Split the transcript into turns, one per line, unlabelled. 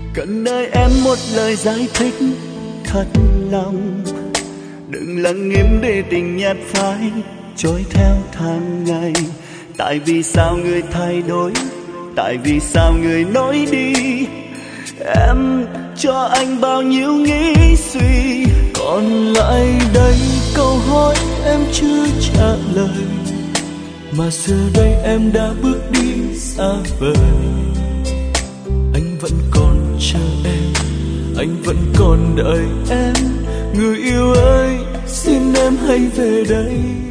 Cần nơi em một lời giải thích thật lòng, đừng lặng im để tình nhạt phai trôi theo tháng ngày. Tại vì sao người thay đổi, tại vì sao người nói đi. Em cho anh bao nhiêu nghĩ suy, còn lại đây câu hỏi em chưa trả lời, mà giờ đây em đã bước đi xa vời. Anh vẫn còn chờ em, anh vẫn còn đợi em. Người yêu ơi, xin em hãy về đây.